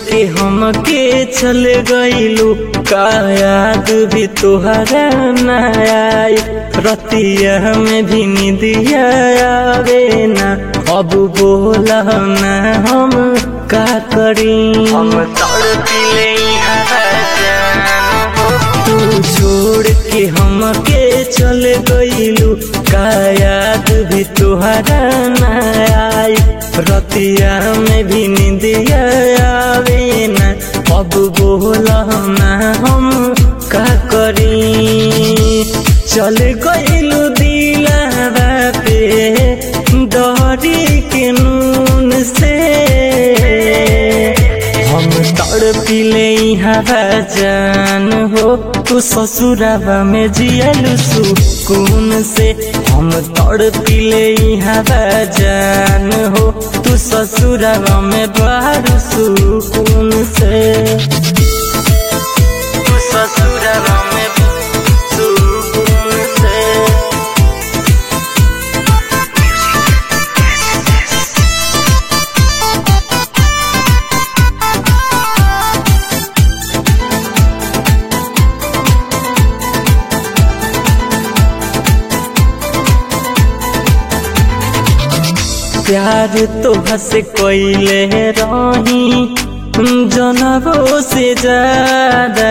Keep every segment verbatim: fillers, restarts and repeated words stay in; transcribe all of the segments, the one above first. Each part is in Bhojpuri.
के हमके चल गइलू का याद भी तोहरा ना आई। रतिया में भी नींदिया आवे ना, अब बोला ना हम का करी। हम तड़पिले तू छोड़ के हमके चल गइलू का याद भी तोहरा ना आई। रतिया में भी नींदिया आवे ना, अब बोला ना हम का करी। चल गइलू दिलवा पे दरी के नून से, हम तड़पिले हवा जान हो तू ससुरावा में जियलू सुकून से। हम तड़पिले हवा जान हो तू ससुरावा में बारू सुकून से। तू ससुरावा में सुकून से। प्यार तो हंस कोइले रही जनबो से ज्यादा,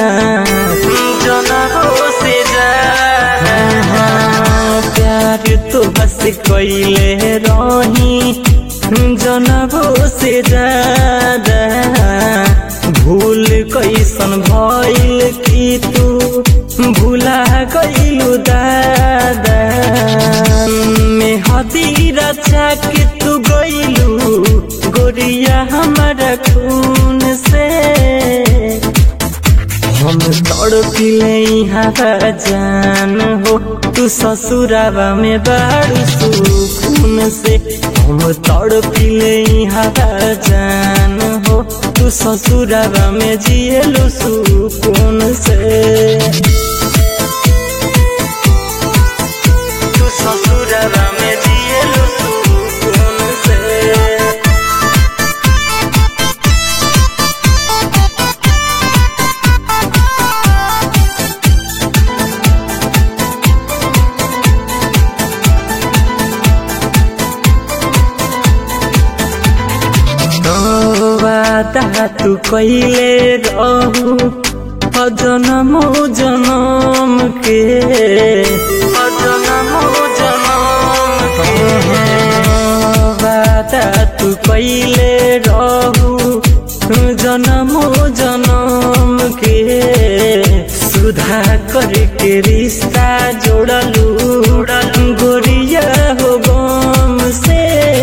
जनबो से ज्यादा। प्यार तो हंस कोइले रही जनबो से ज्यादा। भूल कैसन भइल कि तू भूला गइलू दादा। में हदीरा के तू गइलू गोरिया हमारा खून से। हम तड़पिले हवा जान हो तू ससुरावा में बारू सुकून से। हम तड़पिले हवा जान हो तू ससुरावा में जियलू सुकून से। तू ससुरावा में जियलू सुकून से। वादा तू कइले रहू जनम जनम के, जनम जनम के। वादा तू कइले रहू जनम जनम के। सुधा करके रिश्ता जोड़लू गोरिया हो गम से।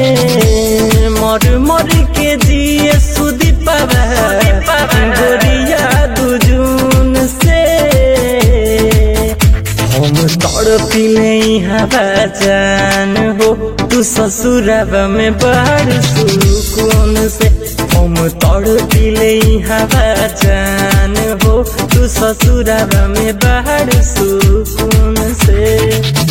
मर मर के जिए सुदीपा गोरिया दुजून से। हम तड़पिले हवा जान हो तू ससुरावा में बारू सुकून से। हम तड़पिले हवा जान हो तू ससुरावा में बारू सुकून से।